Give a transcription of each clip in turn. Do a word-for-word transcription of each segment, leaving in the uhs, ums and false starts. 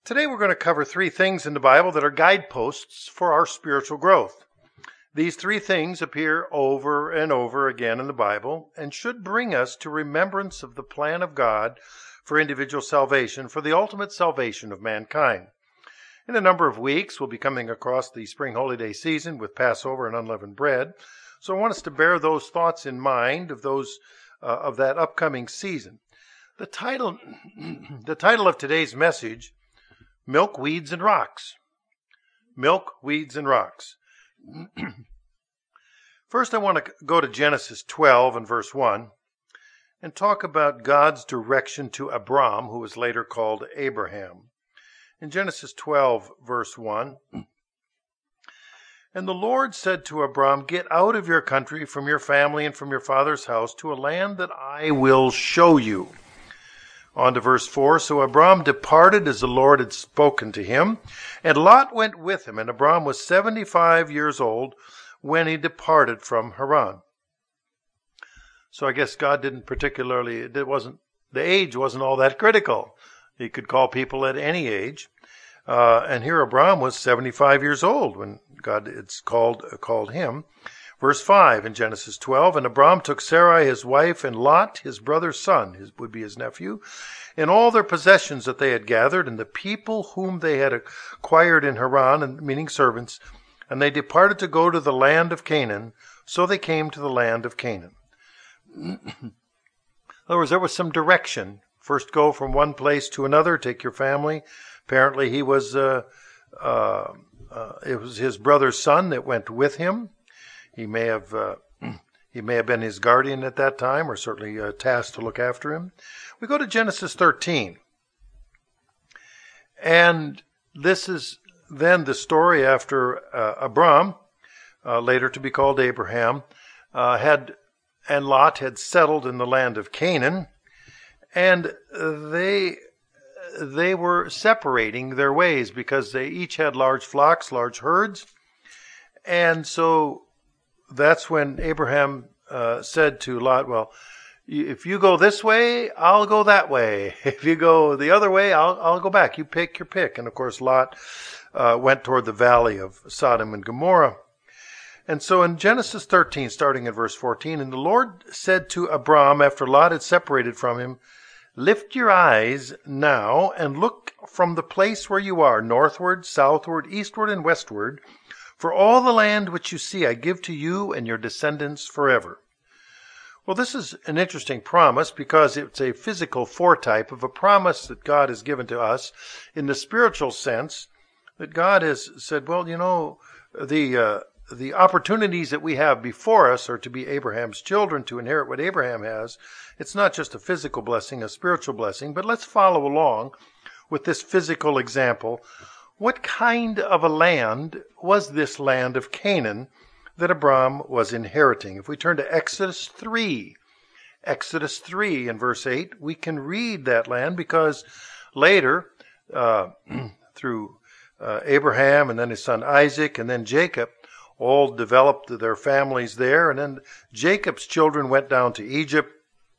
Today we're going to cover three things in the Bible that are guideposts for our spiritual growth. These three things appear over and over again in the Bible and should bring us to remembrance of the plan of God for individual salvation, for the ultimate salvation of mankind. In a number of weeks, we'll be coming across the spring holy day season with Passover and unleavened bread. So I want us to bear those thoughts in mind of those uh, of that upcoming season. The title, the title of today's message, Milk, Weeds, and Rocks. Milk, Weeds, and Rocks. First, I want to go to Genesis twelve and verse one and talk about God's direction to Abram, who was later called Abraham. In Genesis twelve, verse one, "And the Lord said to Abram, Get out of your country, from your family, and from your father's house, to a land that I will show you." On to verse four, "So Abram departed as the Lord had spoken to him, and Lot went with him, and Abram was seventy-five years old when he departed from Haran." So I guess God didn't particularly, it wasn't, the age wasn't all that critical. He could call people at any age. Uh, and here Abram was seventy-five years old when God had called, uh, called him. Verse five in Genesis twelve, "And Abram took Sarai his wife, and Lot his brother's son," his would be his nephew, "and all their possessions that they had gathered, and the people whom they had acquired in Haran," and meaning servants, "and they departed to go to the land of Canaan. So they came to the land of Canaan." In other words, there was some direction. First go from one place to another, take your family. Apparently he was, uh, uh, uh, it was his brother's son that went with him. He may have, uh, he may have been his guardian at that time, or certainly uh, tasked to look after him. We go to Genesis thirteen. And this is then the story after uh, Abram, uh, later to be called Abraham, uh, had, and Lot had settled in the land of Canaan. And they they were separating their ways because they each had large flocks, large herds. And so that's when Abraham uh, said to Lot, well, if you go this way, I'll go that way. If you go the other way, I'll, I'll go back. You pick your pick. And of course, Lot uh, went toward the valley of Sodom and Gomorrah. And so in Genesis thirteen, starting at verse fourteen, "And the Lord said to Abram, after Lot had separated from him, Lift your eyes now and look from the place where you are, northward, southward, eastward, and westward. For all the land which you see I give to you and your descendants forever." Well, this is an interesting promise because it's a physical foretype of a promise that God has given to us in the spiritual sense, that God has said, well, you know, the uh, the opportunities that we have before us are to be Abraham's children, to inherit what Abraham has. It's not just a physical blessing, a spiritual blessing, but let's follow along with this physical example. What kind of a land was this land of Canaan that Abram was inheriting? If we turn to Exodus three, Exodus three and verse eight, we can read that land because later, uh, through uh, Abraham and then his son Isaac and then Jacob, all developed their families there. And then Jacob's children went down to Egypt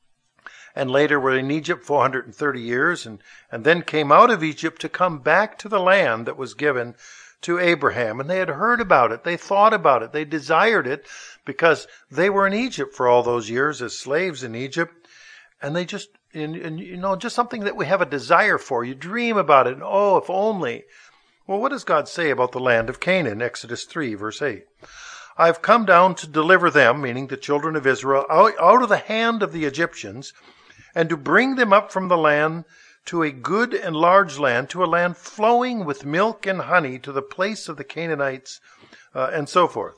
and later were in Egypt four hundred thirty years and, and then came out of Egypt to come back to the land that was given to Abraham. And they had heard about it. They thought about it. They desired it because they were in Egypt for all those years as slaves in Egypt. And they just, and, and you know, just something that we have a desire for. You dream about it. And, oh, if only. Well, what does God say about the land of Canaan? Exodus three, verse eight. "I've come down to deliver them," meaning the children of Israel, out, out of the hand of the Egyptians, "and to bring them up from the land to a good and large land, to a land flowing with milk and honey, to the place of the Canaanites," uh, and so forth.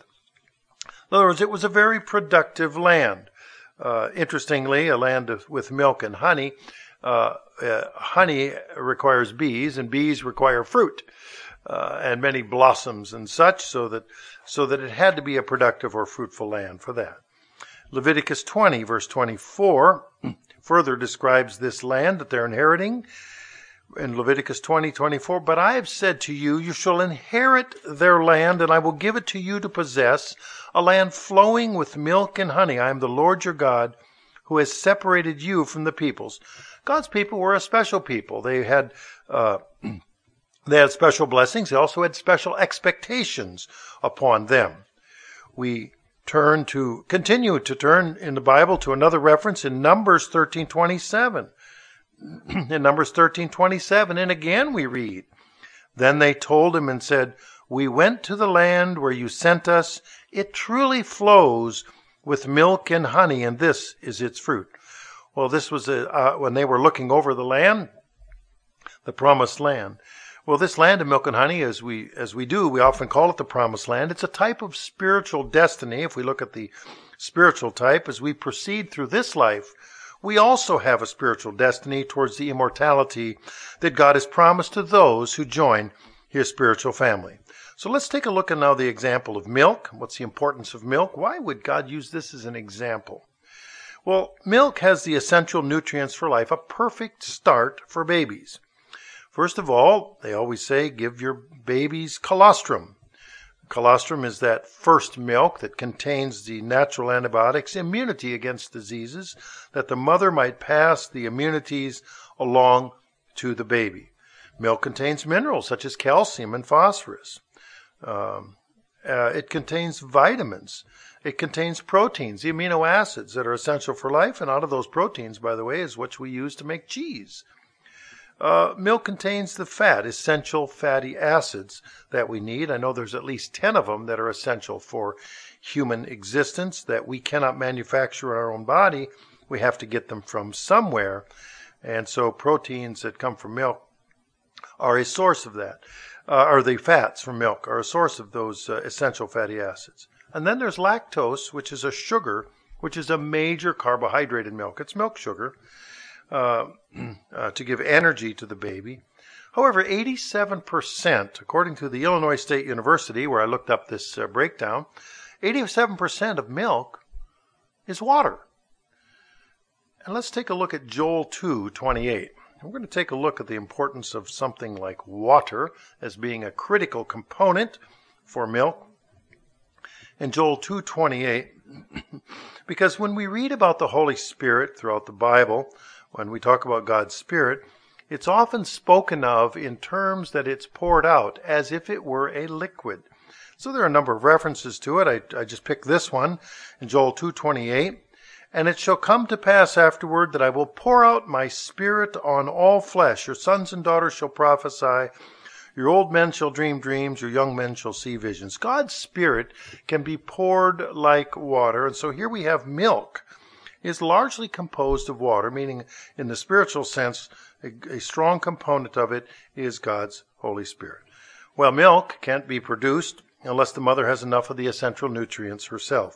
In other words, it was a very productive land. Uh, interestingly, a land of, with milk and honey. Uh, uh, honey requires bees, and bees require fruit. Uh, and many blossoms and such, so that so that it had to be a productive or fruitful land for that. Leviticus twenty, verse twenty-four, further describes this land that they're inheriting. In Leviticus twenty, twenty-four, "But I have said to you, you shall inherit their land, and I will give it to you to possess, a land flowing with milk and honey. I am the Lord your God, who has separated you from the peoples." God's people were a special people. They had uh, They had special blessings. They also had special expectations upon them. We turn to, continue to turn in the Bible to another reference in Numbers thirteen twenty-seven. In Numbers thirteen twenty-seven, and again we read, "Then they told him and said, 'We went to the land where you sent us. It truly flows with milk and honey, and this is its fruit.'" Well, this was a, uh, when they were looking over the land, the promised land. Well, this land of milk and honey, as we as we do, we often call it the promised land. It's a type of spiritual destiny. If we look at the spiritual type, as we proceed through this life, we also have a spiritual destiny towards the immortality that God has promised to those who join his spiritual family. So let's take a look at now the example of milk. What's the importance of milk? Why would God use this as an example? Well, milk has the essential nutrients for life, a perfect start for babies. First of all, they always say, give your babies colostrum. Colostrum is that first milk that contains the natural antibiotics, immunity against diseases, that the mother might pass the immunities along to the baby. Milk contains minerals such as calcium and phosphorus. Um, uh, it contains vitamins. It contains proteins, the amino acids that are essential for life. And out of those proteins, by the way, is what we use to make cheese. Uh, milk contains the fat, essential fatty acids that we need. I know there's at least ten of them that are essential for human existence that we cannot manufacture in our own body. We have to get them from somewhere. And so proteins that come from milk are a source of that. Uh, or the fats from milk are a source of those uh, essential fatty acids. And then there's lactose, which is a sugar, which is a major carbohydrate in milk. It's milk sugar. Uh, uh, to give energy to the baby. However, eighty-seven percent, according to the Illinois State University, where I looked up this uh, breakdown, eighty-seven percent of milk is water. And let's take a look at Joel two twenty-eight. We're going to take a look at the importance of something like water as being a critical component for milk. In Joel two twenty-eight, because when we read about the Holy Spirit throughout the Bible, when we talk about God's Spirit, it's often spoken of in terms that it's poured out as if it were a liquid. So there are a number of references to it. I, I just picked this one in Joel two twenty-eight. "And it shall come to pass afterward that I will pour out my Spirit on all flesh. Your sons and daughters shall prophesy. Your old men shall dream dreams. Your young men shall see visions." God's Spirit can be poured like water. And so here we have milk is largely composed of water, meaning in the spiritual sense, a, a strong component of it is God's Holy Spirit. Well, milk can't be produced unless the mother has enough of the essential nutrients herself.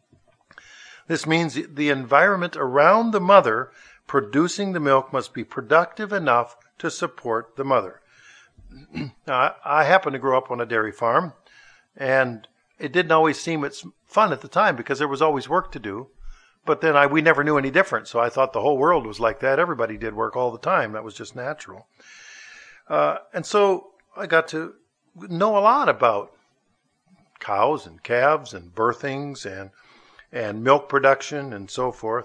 This means the environment around the mother producing the milk must be productive enough to support the mother. Now, I happened to grow up on a dairy farm, and it didn't always seem it's fun at the time because there was always work to do. But then I, we never knew any different, so I thought the whole world was like that. Everybody did work all the time. That was just natural. Uh, and so I got to know a lot about cows and calves and birthings and and milk production and so forth.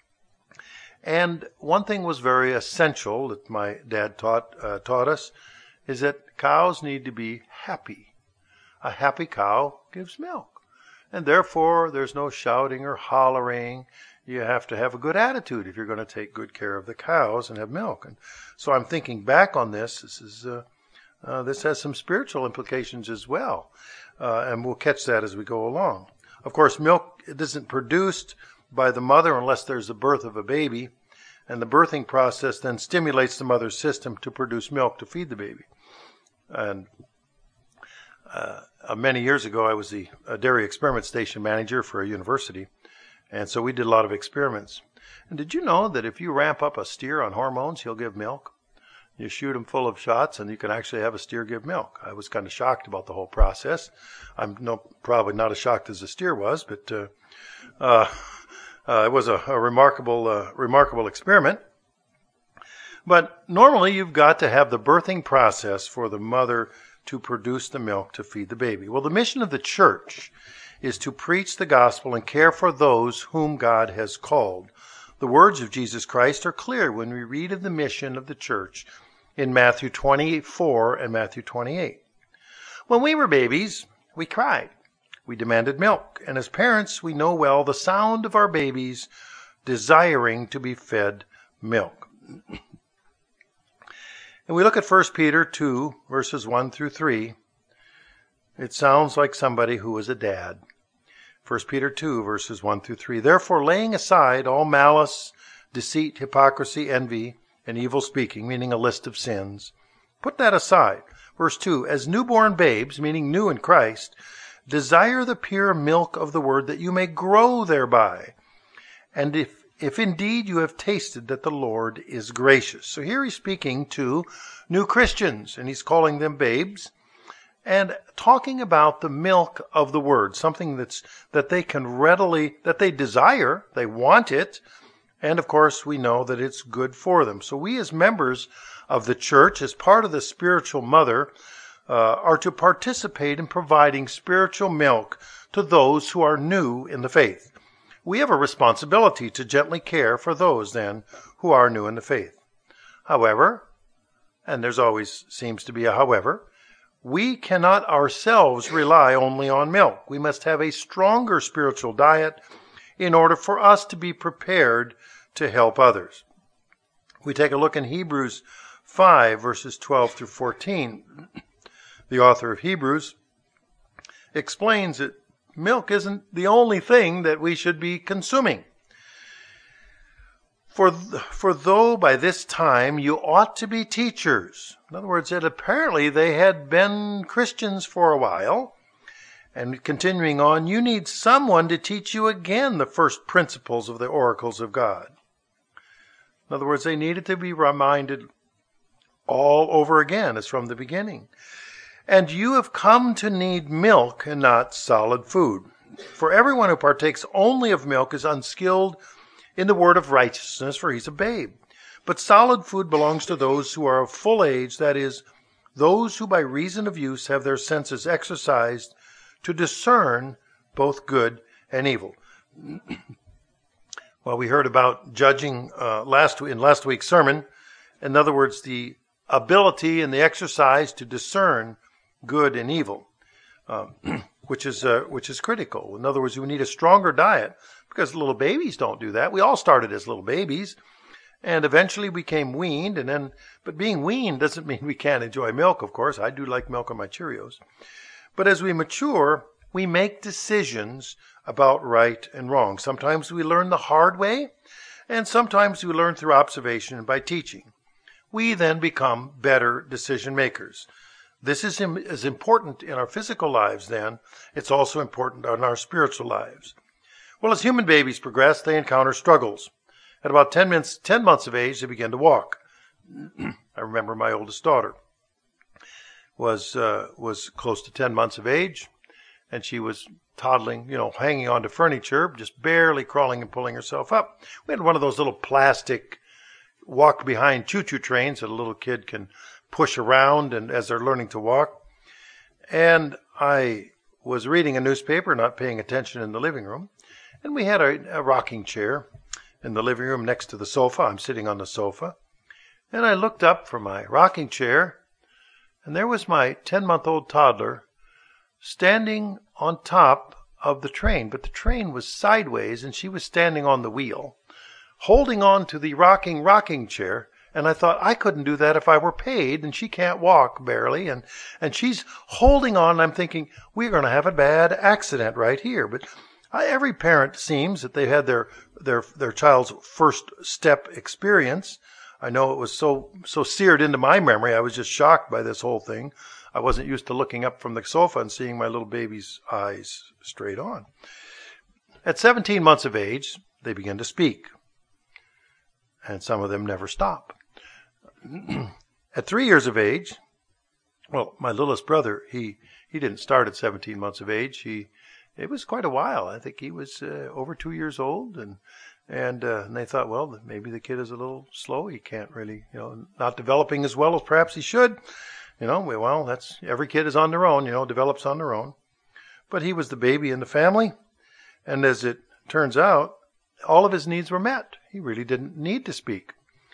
And one thing was very essential that my dad taught uh, taught us is that cows need to be happy. A happy cow gives milk. And therefore, there's no shouting or hollering. You have to have a good attitude if you're going to take good care of the cows and have milk. And so I'm thinking back on this. This is uh, uh, this has some spiritual implications as well, uh, and we'll catch that as we go along. Of course, milk it isn't produced by the mother unless there's the birth of a baby, and the birthing process then stimulates the mother's system to produce milk to feed the baby. And Uh, uh, many years ago, I was the uh, dairy experiment station manager for a university, and so we did a lot of experiments. And did you know that if you ramp up a steer on hormones, he'll give milk? You shoot him full of shots, and you can actually have a steer give milk. I was kind of shocked about the whole process. I'm no, probably not as shocked as the steer was, but uh, uh, uh, it was a, a remarkable, uh, remarkable experiment. But normally, you've got to have the birthing process for the mother to produce the milk to feed the baby. Well, the mission of the church is to preach the gospel and care for those whom God has called. The words of Jesus Christ are clear when we read of the mission of the church in Matthew twenty-four and Matthew twenty-eight. When we were babies, we cried. We demanded milk. And as parents, we know well the sound of our babies desiring to be fed milk. And we look at First Peter two, verses one through three. It sounds like somebody who was a dad. First Peter two, verses one through three. Therefore, laying aside all malice, deceit, hypocrisy, envy, and evil speaking, meaning a list of sins, put that aside. Verse two, as newborn babes, meaning new in Christ, desire the pure milk of the word that you may grow thereby. And if, if indeed you have tasted that the Lord is gracious. So here he's speaking to new Christians, and he's calling them babes, and talking about the milk of the word, something that's that they can readily, that they desire, they want it, and of course we know that it's good for them. So we as members of the church, as part of the spiritual mother, uh, are to participate in providing spiritual milk to those who are new in the faith. We have a responsibility to gently care for those then who are new in the faith. However, and there's always seems to be a however, we cannot ourselves rely only on milk. We must have a stronger spiritual diet in order for us to be prepared to help others. We take a look in Hebrews five, verses twelve through fourteen. The author of Hebrews explains that milk isn't the only thing that we should be consuming. For, for though by this time you ought to be teachers. In other words, that apparently they had been Christians for a while. And continuing on, you need someone to teach you again the first principles of the oracles of God. In other words, they needed to be reminded all over again as from the beginning. And you have come to need milk and not solid food. For everyone who partakes only of milk is unskilled in the word of righteousness, for he's a babe. But solid food belongs to those who are of full age, that is, those who by reason of use have their senses exercised to discern both good and evil. Well, we heard about judging uh, last in last week's sermon. In other words, the ability and the exercise to discern good and evil, um, which is uh, which is critical. In other words, we need a stronger diet because little babies don't do that. We all started as little babies, and eventually became weaned. And then, but being weaned doesn't mean we can't enjoy milk. Of course, I do like milk on my Cheerios. But as we mature, we make decisions about right and wrong. Sometimes we learn the hard way, and sometimes we learn through observation and by teaching. We then become better decision makers. This is as important in our physical lives then. It's also important in our spiritual lives. Well, as human babies progress, they encounter struggles. At about ten months, ten months of age, they begin to walk. I remember my oldest daughter was uh, was close to ten months of age, and she was toddling, you know, hanging onto furniture, just barely crawling and pulling herself up. We had one of those little plastic walk-behind choo-choo trains that a little kid can push around and as they're learning to walk. And I was reading a newspaper, not paying attention in the living room, and we had a, a rocking chair in the living room next to the sofa. I'm sitting on the sofa, and I looked up from my rocking chair, and there was my ten-month-old toddler standing on top of the train. But the train was sideways, and she was standing on the wheel, holding on to the rocking rocking chair. And I thought, I couldn't do that if I were paid, and she can't walk barely. And, and she's holding on, and I'm thinking, we're going to have a bad accident right here. But I, every parent seems that they had their, their, their child's first step experience. I know it was so, so seared into my memory. I was just shocked by this whole thing. I wasn't used to looking up from the sofa and seeing my little baby's eyes straight on. At seventeen months of age, they begin to speak. And some of them never stop. At three years of age, well, my littlest brother, he, he didn't start at seventeen months of age. He, it was quite a while. I think he was uh, over two years old. And And, uh, and they thought, well, maybe the kid is a little slow. He can't really, you know, not developing as well as perhaps he should. You know, well, that's, every kid is on their own, you know, develops on their own. But he was the baby in the family. And as it turns out, all of his needs were met. He really didn't need to speak.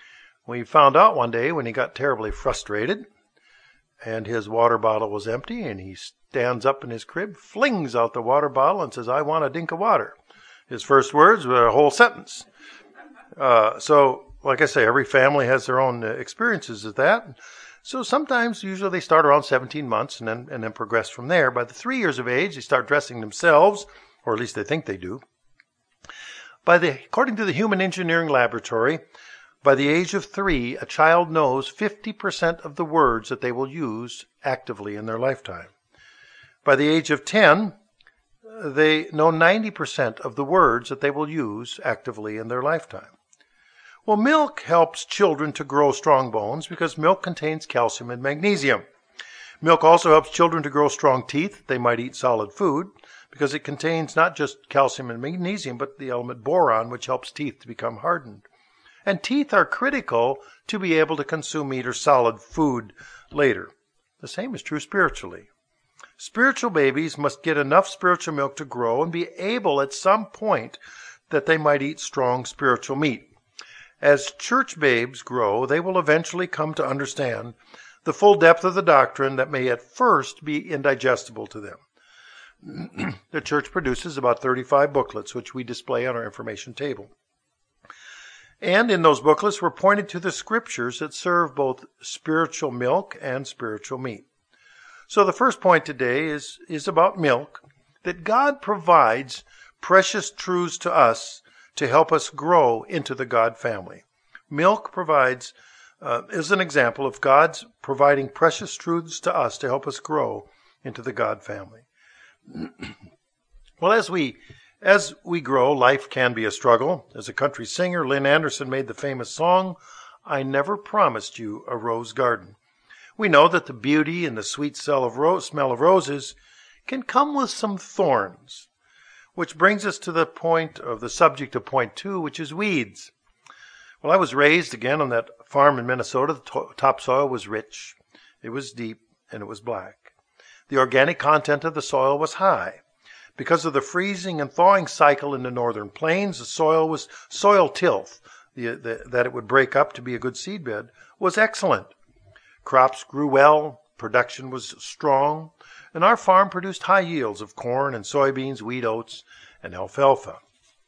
We found out one day when he got terribly frustrated and his water bottle was empty, and he stands up in his crib, flings out the water bottle and says, "I want a drink of water." His first words were a whole sentence. Uh, so, like I say, every family has their own experiences with that. So sometimes, usually they start around seventeen months and then, and then progress from there. By the three years of age, they start dressing themselves, or at least they think they do. By the, according to the Human Engineering Laboratory, by the age of three, a child knows fifty percent of the words that they will use actively in their lifetime. By the age of ten, they know ninety percent of the words that they will use actively in their lifetime. Well, milk helps children to grow strong bones because milk contains calcium and magnesium. Milk also helps children to grow strong teeth. They might eat solid food because it contains not just calcium and magnesium, but the element boron, which helps teeth to become hardened. And teeth are critical to be able to consume meat or solid food later. The same is true spiritually. Spiritual babies must get enough spiritual milk to grow and be able at some point that they might eat strong spiritual meat. As church babes grow, they will eventually come to understand the full depth of the doctrine that may at first be indigestible to them. The church produces about thirty-five booklets, which we display on our information table. And in those booklets, we're pointed to the scriptures that serve both spiritual milk and spiritual meat. So the first point today is, is about milk, that God provides precious truths to us to help us grow into the God family. Milk provides, uh, is an example of God's providing precious truths to us to help us grow into the God family. Well, as we as we grow, life can be a struggle. As a country singer, Lynn Anderson made the famous song, "I Never Promised You a Rose Garden." We know that the beauty and the sweet smell of, ro- smell of roses can come with some thorns, which brings us to the point of the subject of point two, which is weeds. Well, I was raised again on that farm in Minnesota. The to- topsoil was rich, it was deep, and it was black. The organic content of the soil was high. Because of the freezing and thawing cycle in the northern plains, the soil was soil tilth, the, the, that it would break up to be a good seedbed, was excellent. Crops grew well, production was strong, and our farm produced high yields of corn and soybeans, wheat, oats, and alfalfa.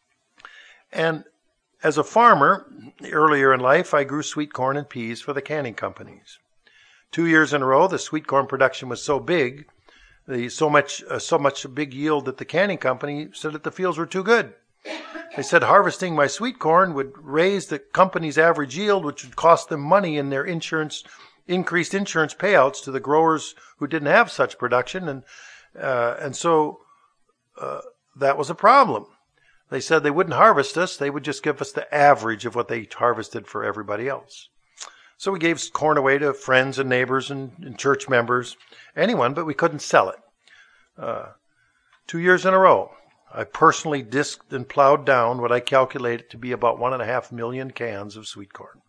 And as a farmer, earlier in life, I grew sweet corn and peas for the canning companies. Two years in a row, the sweet corn production was so big, the, so much uh, so much big yield that the canning company said that the fields were too good. They said harvesting my sweet corn would raise the company's average yield, which would cost them money in their insurance increased insurance payouts to the growers who didn't have such production, and uh, and so uh, that was a problem. They said they wouldn't harvest us, they would just give us the average of what they harvested for everybody else. So we gave corn away to friends and neighbors and, and church members, anyone, but we couldn't sell it. Uh, two years in a row, I personally disked and plowed down what I calculated to be about one and a half million cans of sweet corn.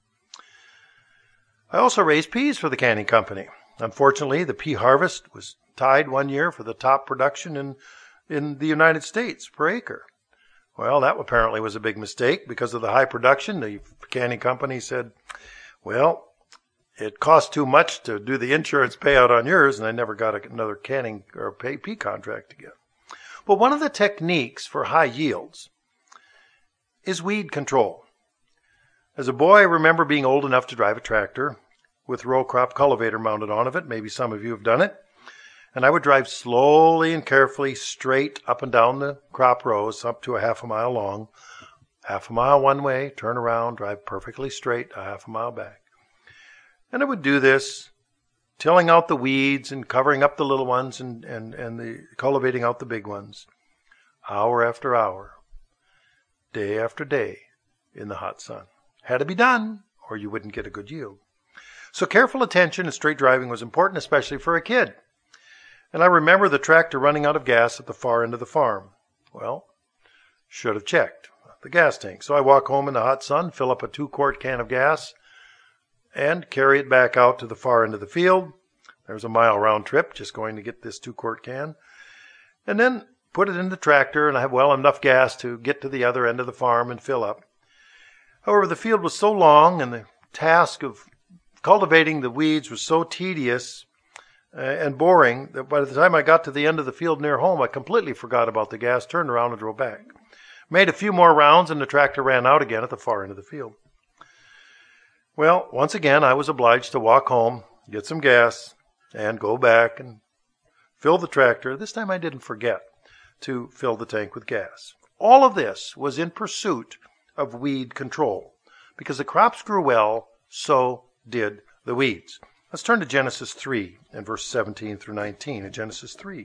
I also raised peas for the canning company. Unfortunately, the pea harvest was tied one year for the top production in, in the United States per acre. Well, that apparently was a big mistake because of the high production. The canning company said, well, it cost too much to do the insurance payout on yours, and I never got another canning or pea contract again. But one of the techniques for high yields is weed control. As a boy, I remember being old enough to drive a tractor with row crop cultivator mounted on it. Maybe some of you have done it. And I would drive slowly and carefully straight up and down the crop rows up to a half a mile long. Half a mile one way, turn around, drive perfectly straight, a half a mile back. And I would do this, tilling out the weeds and covering up the little ones and, and, and the cultivating out the big ones, hour after hour, day after day in the hot sun. Had to be done, or you wouldn't get a good yield. So careful attention and straight driving was important, especially for a kid. And I remember the tractor running out of gas at the far end of the farm. Well, should have checked the gas tank. So I walk home in the hot sun, fill up a two-quart can of gas, and carry it back out to the far end of the field. There's a mile round trip, just going to get this two-quart can. And then put it in the tractor, and I have well enough gas to get to the other end of the farm and fill up. However, the field was so long and the task of cultivating the weeds was so tedious uh, and boring that by the time I got to the end of the field near home, I completely forgot about the gas, turned around and drove back. Made a few more rounds and the tractor ran out again at the far end of the field. Well, once again, I was obliged to walk home, get some gas, and go back and fill the tractor. This time I didn't forget to fill the tank with gas. All of this was in pursuit of weed control. Because the crops grew well, so did the weeds. Let's turn to Genesis three and verse seventeen through nineteen. In Genesis three,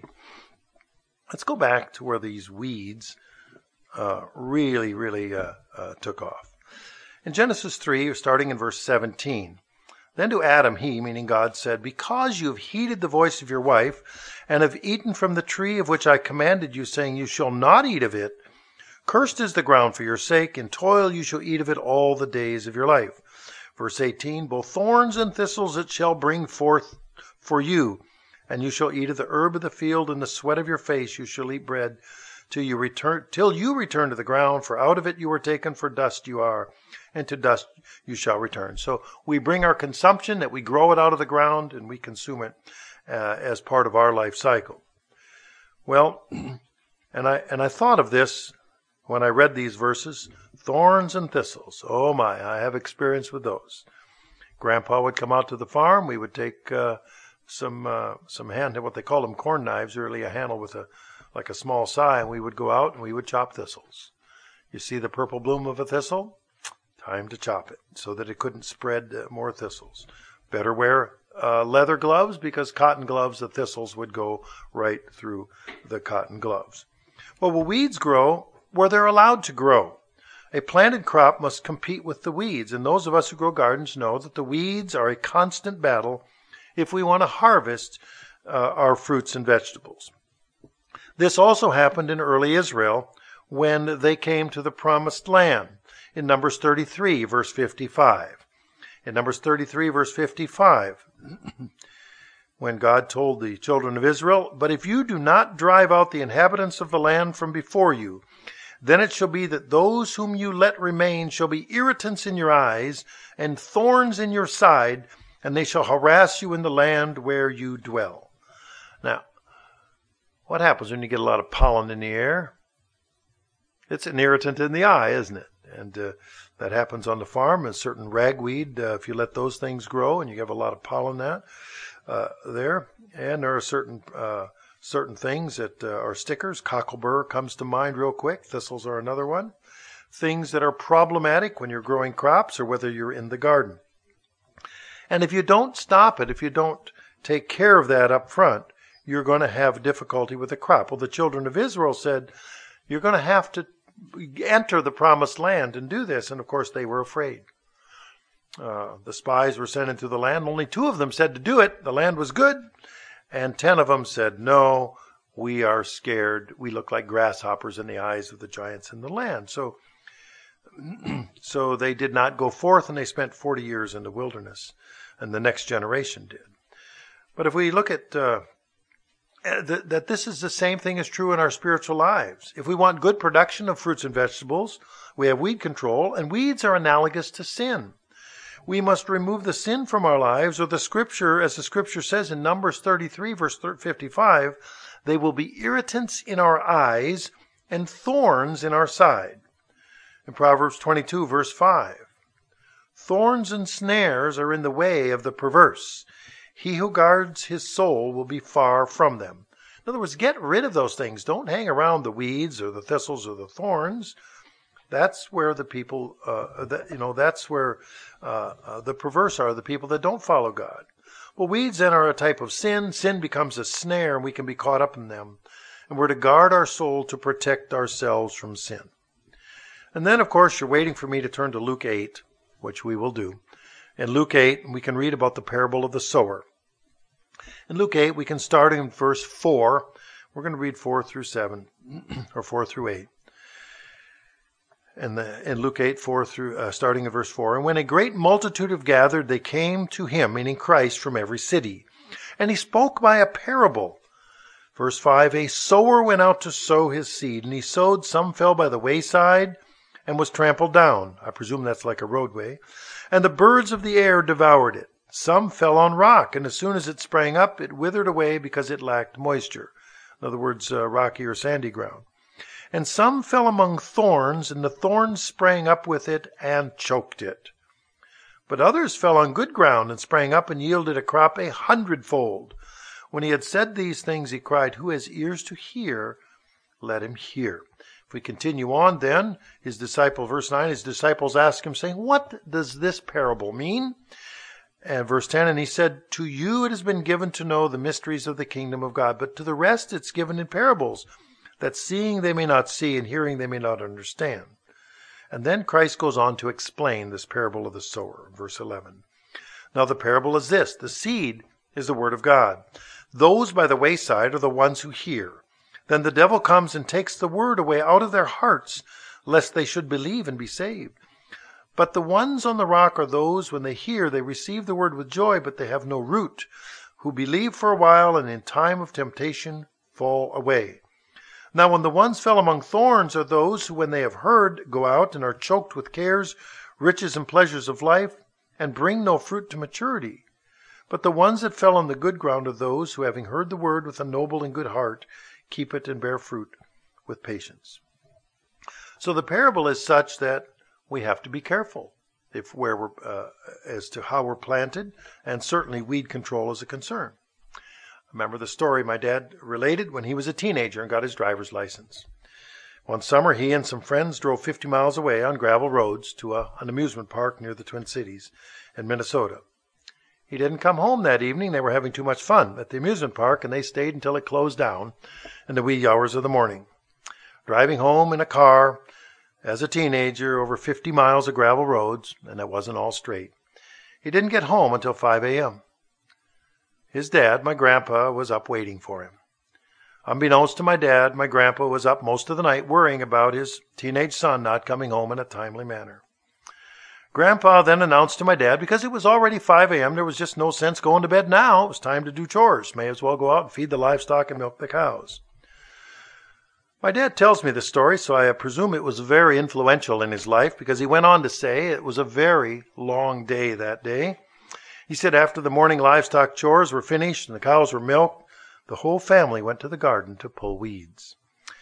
let's go back to where these weeds uh, really, really uh, uh, took off. In Genesis three, starting in verse seventeen, then to Adam he, meaning God, said, because you have heeded the voice of your wife, and have eaten from the tree of which I commanded you, saying, you shall not eat of it, cursed is the ground for your sake, in toil you shall eat of it all the days of your life. Verse eighteen, both thorns and thistles it shall bring forth for you, and you shall eat of the herb of the field, and the sweat of your face you shall eat bread, till you return, till you return to the ground, for out of it you were taken, for dust you are, and to dust you shall return. So we bring our consumption, that we grow it out of the ground, and we consume it uh, as part of our life cycle. Well, and I and I thought of this when I read these verses, thorns and thistles. Oh my, I have experience with those. Grandpa would come out to the farm. We would take uh, some uh, some hand, what they call them, corn knives, really a handle with a like a small scythe, and we would go out and we would chop thistles. You see the purple bloom of a thistle? Time to chop it so that it couldn't spread uh, more thistles. Better wear uh, leather gloves, because cotton gloves, the thistles would go right through the cotton gloves. Well, will weeds grow where they're allowed to grow? A planted crop must compete with the weeds, and those of us who grow gardens know that the weeds are a constant battle if we want to harvest uh, our fruits and vegetables. This also happened in early Israel when they came to the promised land. In Numbers thirty-three, verse fifty-five. In Numbers thirty-three, verse fifty-five, when God told the children of Israel, but if you do not drive out the inhabitants of the land from before you, then it shall be that those whom you let remain shall be irritants in your eyes and thorns in your side, and they shall harass you in the land where you dwell. Now, what happens when you get a lot of pollen in the air? It's an irritant in the eye, isn't it? And uh, that happens on the farm. A certain ragweed, uh, if you let those things grow and you have a lot of pollen that uh, there. And there are certain uh, certain things that uh, are stickers. Cocklebur comes to mind real quick. Thistles are another one. Things that are problematic when you're growing crops or whether you're in the garden. And if you don't stop it, if you don't take care of that up front, you're going to have difficulty with the crop. Well, the children of Israel said, you're going to have to enter the promised land and do this. And of course, they were afraid. Uh, the spies were sent into the land. Only two of them said to do it. The land was good. And ten of them said, no, we are scared. We look like grasshoppers in the eyes of the giants in the land. So, so they did not go forth, and they spent forty years in the wilderness. And the next generation did. But if we look at uh, th- that this is the same thing is true in our spiritual lives. If we want good production of fruits and vegetables, we have weed control, and weeds are analogous to sin. We must remove the sin from our lives, or the scripture, as the scripture says in Numbers thirty-three, verse fifty-five, they will be irritants in our eyes and thorns in our side. In Proverbs twenty-two, verse five, thorns and snares are in the way of the perverse. He who guards his soul will be far from them. In other words, get rid of those things. Don't hang around the weeds or the thistles or the thorns. That's where the people, uh, that, you know, that's where uh, uh, the perverse are, the people that don't follow God. Well, weeds then are a type of sin. Sin becomes a snare, and we can be caught up in them. And we're to guard our soul to protect ourselves from sin. And then, of course, you're waiting for me to turn to Luke eight, which we will do. In Luke eight, we can read about the parable of the sower. In Luke eight, we can start in verse four. We're going to read four through seven, or four through eight. And in Luke eight, four through, uh, starting in verse four, and when a great multitude have gathered, they came to him, meaning Christ, from every city. And he spoke by a parable. Verse five, a sower went out to sow his seed, and he sowed, some fell by the wayside, and was trampled down. I presume that's like a roadway. And the birds of the air devoured it. Some fell on rock, and as soon as it sprang up, it withered away because it lacked moisture. In other words, uh, rocky or sandy ground. And some fell among thorns, and the thorns sprang up with it and choked it. But others fell on good ground and sprang up and yielded a crop a hundredfold. When he had said these things, he cried, "Who has ears to hear, let him hear." If we continue on then, his disciple, verse nine, his disciples asked him, saying, "What does this parable mean?" And verse ten, and he said, "To you it has been given to know the mysteries of the kingdom of God, but to the rest it's given in parables, that seeing they may not see, and hearing they may not understand." And then Christ goes on to explain this parable of the sower, verse eleven. "Now the parable is this: the seed is the word of God. Those by the wayside are the ones who hear. Then the devil comes and takes the word away out of their hearts, lest they should believe and be saved. But the ones on the rock are those, when they hear, they receive the word with joy, but they have no root, who believe for a while, and in time of temptation fall away. Now when the ones fell among thorns are those who, when they have heard, go out and are choked with cares, riches, and pleasures of life, and bring no fruit to maturity. But the ones that fell on the good ground are those who, having heard the word with a noble and good heart, keep it and bear fruit with patience." So the parable is such that we have to be careful if where we're, uh, as to how we're planted, and certainly weed control is a concern. I remember the story my dad related when he was a teenager and got his driver's license. One summer, he and some friends drove fifty miles away on gravel roads to a, an amusement park near the Twin Cities in Minnesota. He didn't come home that evening. They were having too much fun at the amusement park, and they stayed until it closed down in the wee hours of the morning. Driving home in a car as a teenager over fifty miles of gravel roads, and it wasn't all straight. He didn't get home until five a.m. His dad, my grandpa, was up waiting for him. Unbeknownst to my dad, my grandpa was up most of the night worrying about his teenage son not coming home in a timely manner. Grandpa then announced to my dad, because it was already five a.m., there was just no sense going to bed now. It was time to do chores. May as well go out and feed the livestock and milk the cows. My dad tells me this story, so I presume it was very influential in his life, because he went on to say it was a very long day that day. He said after the morning livestock chores were finished and the cows were milked, the whole family went to the garden to pull weeds.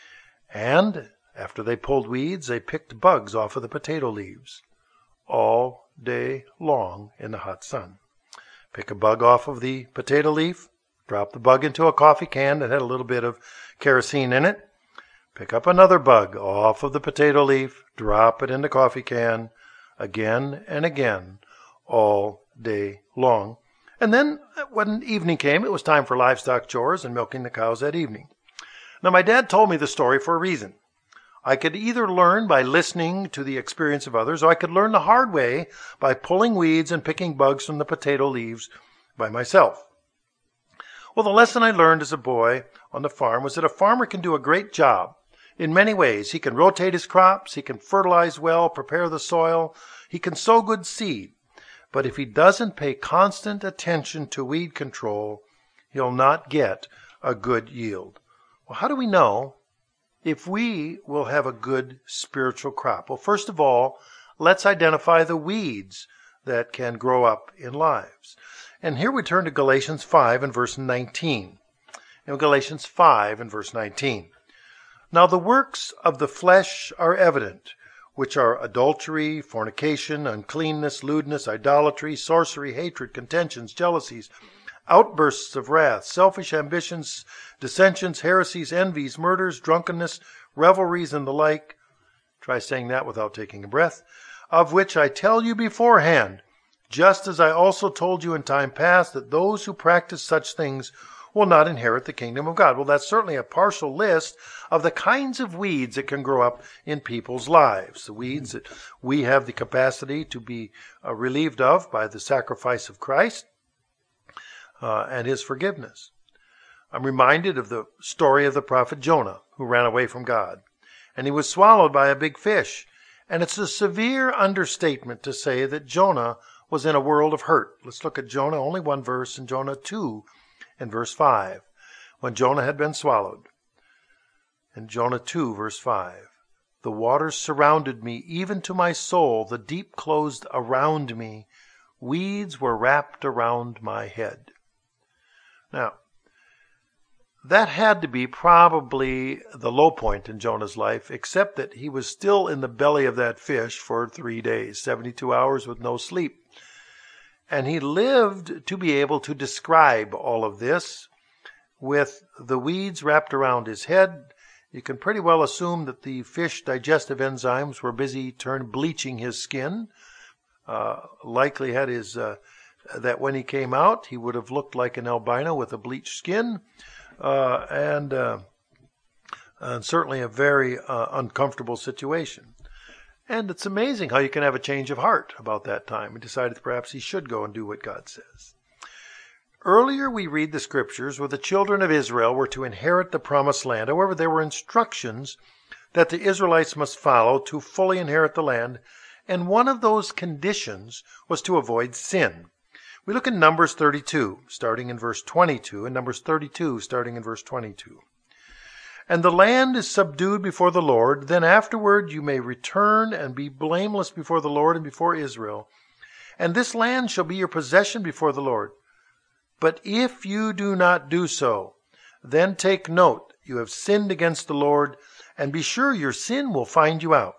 And after they pulled weeds, they picked bugs off of the potato leaves all day long in the hot sun. Pick a bug off of the potato leaf, drop the bug into a coffee can that had a little bit of kerosene in it, pick up another bug off of the potato leaf, drop it in the coffee can, again and again, all day long. And then when evening came, it was time for livestock chores and milking the cows that evening. Now my dad told me the story for a reason. I could either learn by listening to the experience of others, or I could learn the hard way by pulling weeds and picking bugs from the potato leaves by myself. Well, the lesson I learned as a boy on the farm was that a farmer can do a great job in many ways. He can rotate his crops, he can fertilize well, prepare the soil, he can sow good seed. But if he doesn't pay constant attention to weed control, he'll not get a good yield. Well, how do we know if we will have a good spiritual crop? Well, first of all, let's identify the weeds that can grow up in lives. And here we turn to Galatians five and verse nineteen. In Galatians five and verse nineteen. Now the works of the flesh are evident, which are adultery, fornication, uncleanness, lewdness, idolatry, sorcery, hatred, contentions, jealousies, outbursts of wrath, selfish ambitions, dissensions, heresies, envies, murders, drunkenness, revelries, and the like. Try saying that without taking a breath. Of which I tell you beforehand, just as I also told you in time past, that those who practice such things will not inherit the kingdom of God. Well, that's certainly a partial list of the kinds of weeds that can grow up in people's lives. The weeds that we have the capacity to be uh, relieved of by the sacrifice of Christ uh, and his forgiveness. I'm reminded of the story of the prophet Jonah, who ran away from God. And he was swallowed by a big fish. And it's a severe understatement to say that Jonah was in a world of hurt. Let's look at Jonah, only one verse, in Jonah two and verse five. When Jonah had been swallowed. In Jonah two, verse five. The waters surrounded me, even to my soul. The deep closed around me. Weeds were wrapped around my head. Now, that had to be probably the low point in Jonah's life, except that he was still in the belly of that fish for three days, seventy-two hours with no sleep. And he lived to be able to describe all of this with the weeds wrapped around his head. You can pretty well assume that the fish digestive enzymes were busy turn bleaching his skin. Uh, likely had his, uh, that when he came out, he would have looked like an albino with a bleached skin. Uh, and, uh, and certainly a very uh, uncomfortable situation. And it's amazing how you can have a change of heart about that time. He decided that perhaps he should go and do what God says. Earlier we read the scriptures where the children of Israel were to inherit the promised land. However, there were instructions that the Israelites must follow to fully inherit the land, and one of those conditions was to avoid sin. We look in Numbers thirty-two, starting in verse twenty-two, and Numbers thirty-two, starting in verse twenty-two. And the land is subdued before the Lord, then afterward you may return and be blameless before the Lord and before Israel. And this land shall be your possession before the Lord. But if you do not do so, then take note, you have sinned against the Lord, and be sure your sin will find you out.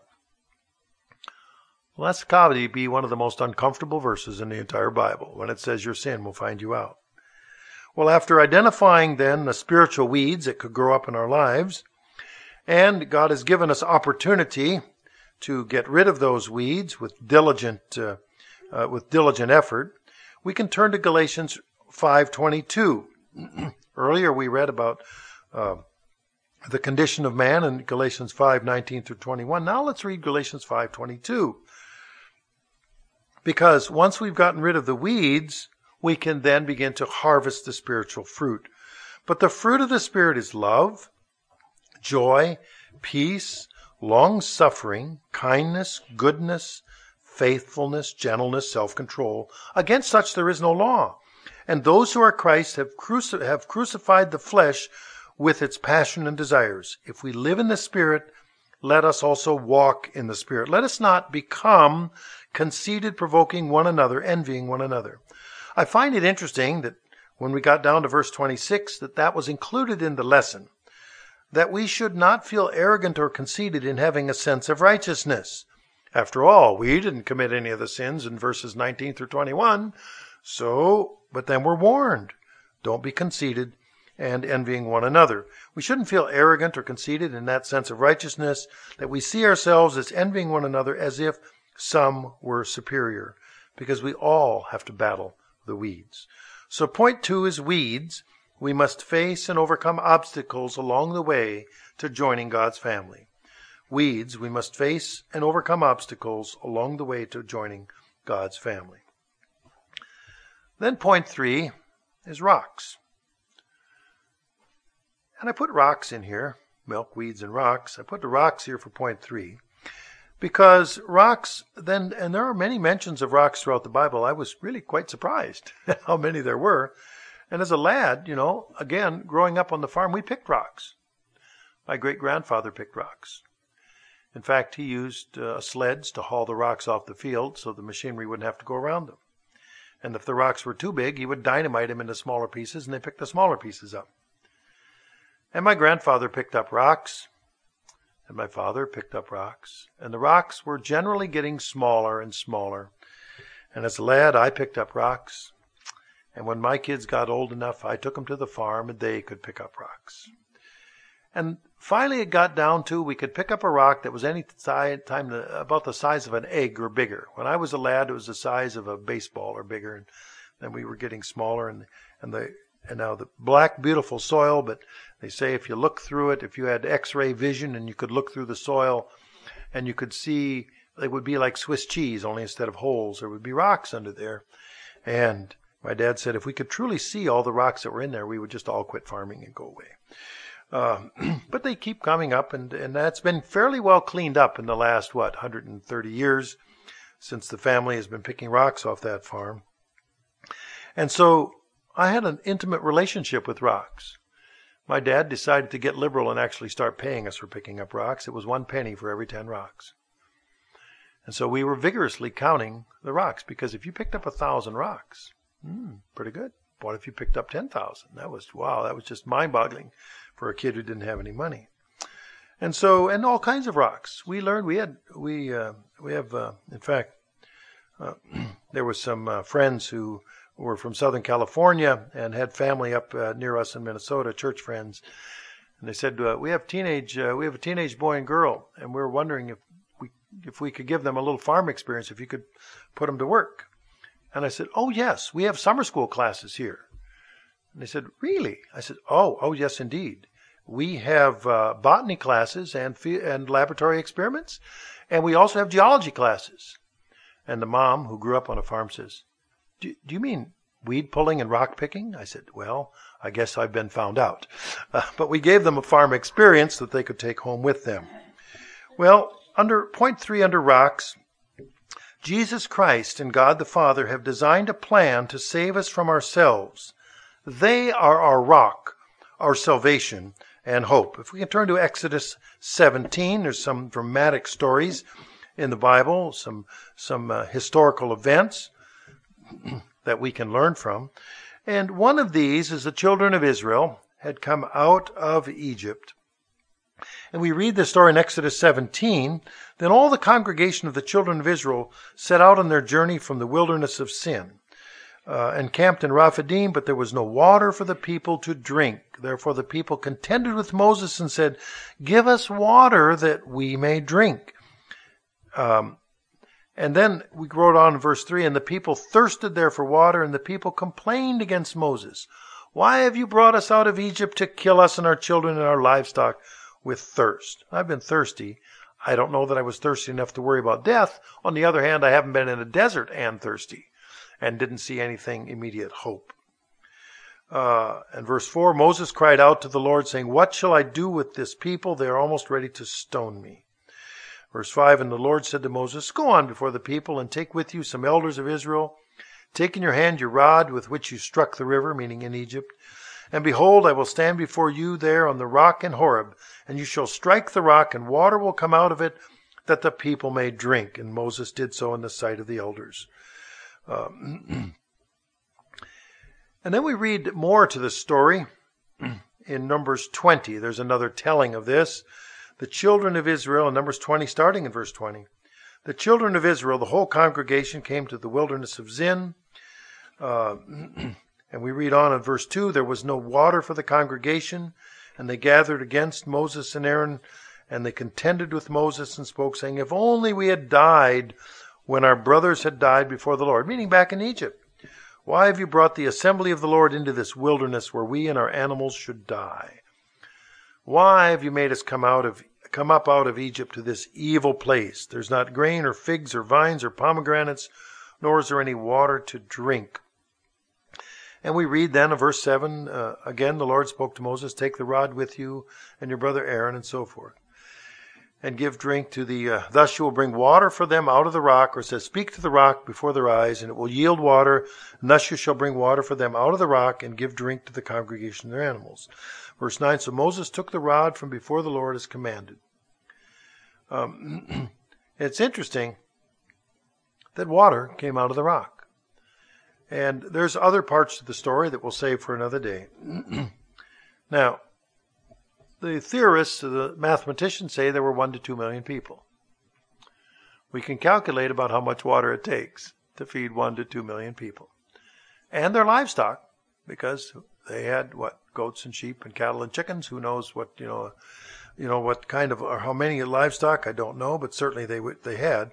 Well, that's got to be one of the most uncomfortable verses in the entire Bible, when it says your sin will find you out. Well, after identifying then the spiritual weeds that could grow up in our lives, and God has given us opportunity to get rid of those weeds with diligent, uh, uh, with diligent effort, we can turn to Galatians five twenty-two. Earlier we read about uh, the condition of man in Galatians five nineteen through twenty-one. Now let's read Galatians five twenty-two. Because once we've gotten rid of the weeds, we can then begin to harvest the spiritual fruit. But the fruit of the Spirit is love, joy, peace, long-suffering, kindness, goodness, faithfulness, gentleness, self-control. Against such there is no law. And those who are Christ have, cruci- have crucified the flesh with its passion and desires. If we live in the Spirit, let us also walk in the Spirit. Let us not become conceited, provoking one another, envying one another. I find it interesting that when we got down to verse twenty-six, that that was included in the lesson, that we should not feel arrogant or conceited in having a sense of righteousness. After all, we didn't commit any of the sins in verses nineteen through twenty-one, so, but then we're warned, don't be conceited and envying one another. We shouldn't feel arrogant or conceited in that sense of righteousness, that we see ourselves as envying one another as if some were superior, because we all have to battle the weeds. So point two is weeds. We must face and overcome obstacles along the way to joining God's family. Weeds, we must face and overcome obstacles along the way to joining God's family. Then point three is rocks. And I put rocks in here, milk, weeds, and rocks. I put the rocks here for point three. Because rocks, then, and there are many mentions of rocks throughout the Bible. I was really quite surprised how many there were. And as a lad, you know, again, growing up on the farm, we picked rocks. My great-grandfather picked rocks. In fact, he used uh, sleds to haul the rocks off the field so the machinery wouldn't have to go around them. And if the rocks were too big, he would dynamite them into smaller pieces, and they picked the smaller pieces up. And my grandfather picked up rocks. And my father picked up rocks, and the rocks were generally getting smaller and smaller. And as a lad, I picked up rocks. And when my kids got old enough, I took them to the farm, and they could pick up rocks. And finally it got down to we could pick up a rock that was any time about the size of an egg or bigger. When I was a lad, it was the size of a baseball or bigger, and then we were getting smaller. And and the and now the black, beautiful soil, but they say if you look through it, if you had X-ray vision and you could look through the soil and you could see, it would be like Swiss cheese, only instead of holes, there would be rocks under there. And my dad said if we could truly see all the rocks that were in there, we would just all quit farming and go away. Uh, but they keep coming up, and, and that's been fairly well cleaned up in the last, what, one hundred thirty years since the family has been picking rocks off that farm. And so I had an intimate relationship with rocks. my dad decided to get liberal and actually start paying us for picking up rocks. It was one penny for every ten rocks. And so we were vigorously counting the rocks, because if you picked up a thousand rocks, hmm, pretty good. What if you picked up ten thousand? That was, wow, that was just mind-boggling for a kid who didn't have any money. And so, and all kinds of rocks. We learned, we had, we, uh, we have, uh, in fact, uh, there was some uh, friends who were from Southern California and had family up uh, near us in Minnesota, church friends. And they said, uh, we have teenage, uh, we have a teenage boy and girl, and we're wondering if we, if we could give them a little farm experience, if you could put them to work. And I said, oh, yes, we have summer school classes here. And they said, really? I said, oh, oh, yes, indeed. We have uh, botany classes and and laboratory experiments, and we also have geology classes. And the mom, who grew up on a farm, says, do, do you mean weed pulling and rock picking? I said, well, I guess I've been found out. Uh, but we gave them a farm experience that they could take home with them. Well, under point three, under rocks, Jesus Christ and God the Father have designed a plan to save us from ourselves. They are our rock, our salvation, and hope. If we can turn to Exodus seventeen, there's some dramatic stories in the Bible, some some uh, historical events that we can learn from. And one of these is the children of Israel had come out of Egypt. And we read this story in Exodus seventeen. Then all the congregation of the children of Israel set out on their journey from the wilderness of Sin, uh, and camped in Rephidim, but there was no water for the people to drink. Therefore the people contended with Moses and said, give us water that we may drink. Um, and then we wrote on in verse three, and the people thirsted there for water, and the people complained against Moses. Why have you brought us out of Egypt to kill us and our children and our livestock with thirst? I've been thirsty. I don't know that I was thirsty enough to worry about death. On the other hand, I haven't been in a desert and thirsty and didn't see anything immediate hope. Uh, and verse four, Moses cried out to the Lord, saying, what shall I do with this people? They are almost ready to stone me. Verse five, and the Lord said to Moses, go on before the people and take with you some elders of Israel. Take in your hand your rod with which you struck the river, meaning in Egypt. And behold, I will stand before you there on the rock in Horeb, and you shall strike the rock, and water will come out of it, that the people may drink. And Moses did so in the sight of the elders. Um, and then we read more to the story in Numbers twenty. There's another telling of this. The children of Israel, in Numbers twenty, starting in verse twenty. The children of Israel, the whole congregation, came to the wilderness of Zin. Uh, And we read on in verse two, there was no water for the congregation, and they gathered against Moses and Aaron, and they contended with Moses and spoke, saying, if only we had died when our brothers had died before the Lord, meaning back in Egypt. Why have you brought the assembly of the Lord into this wilderness where we and our animals should die? Why have you made us come out of come up out of Egypt to this evil place? There's not grain or figs or vines or pomegranates, nor is there any water to drink. And we read then in verse seven, uh, again the Lord spoke to Moses, take the rod with you and your brother Aaron, and so forth, and give drink to the, uh, thus you will bring water for them out of the rock, or it says, speak to the rock before their eyes, and it will yield water, and thus you shall bring water for them out of the rock, and give drink to the congregation of their animals. Verse nine, so Moses took the rod from before the Lord as commanded. Um, it's interesting that water came out of the rock. And there's other parts of the story that we'll save for another day. Now, the theorists, the mathematicians say there were one to two million people. We can calculate about how much water it takes to feed one to two million people. And their livestock, because they had, what, goats and sheep and cattle and chickens. Who knows what, you know, you know what kind of, or how many livestock, I don't know, but certainly they they had.